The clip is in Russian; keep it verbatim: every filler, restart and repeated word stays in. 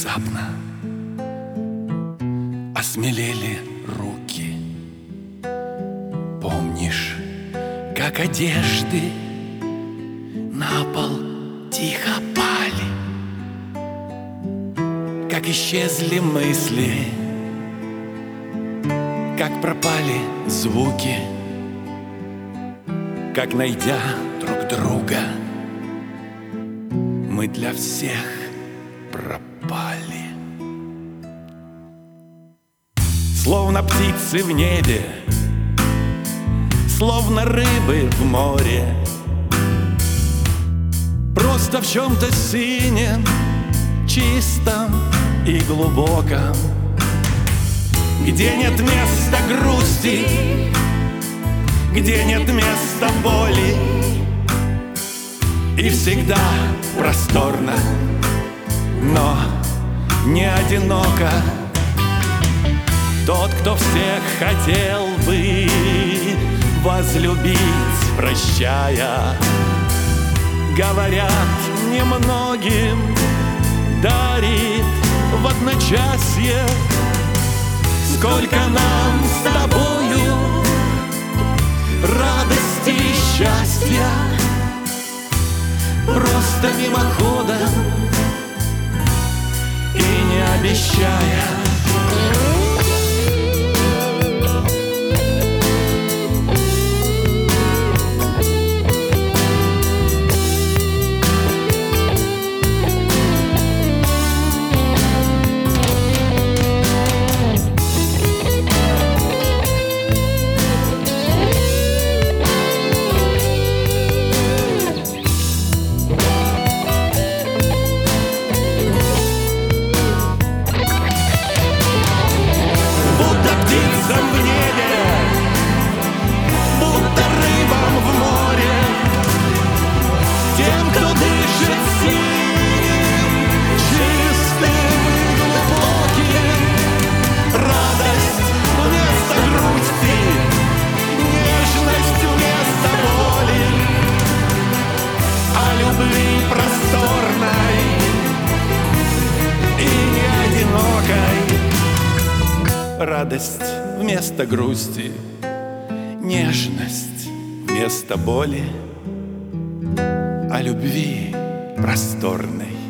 внезапно осмелели руки. Помнишь, как одежды на пол тихо пали, как исчезли мысли, как пропали звуки, как, найдя друг друга, мы для всех пропали. Словно птицы в небе, словно рыбы в море, просто в чем-то синем, чистом и глубоком, где нет места грусти, где нет места боли, и всегда просторно, но не одиноко. Тот, кто всех хотел бы возлюбить, прощая, говорят, немногим дарит в одночасье. Сколько нам с тобою радости и счастья, просто мимоходом и не обещая. Радость вместо грусти, нежность вместо боли, о любви просторной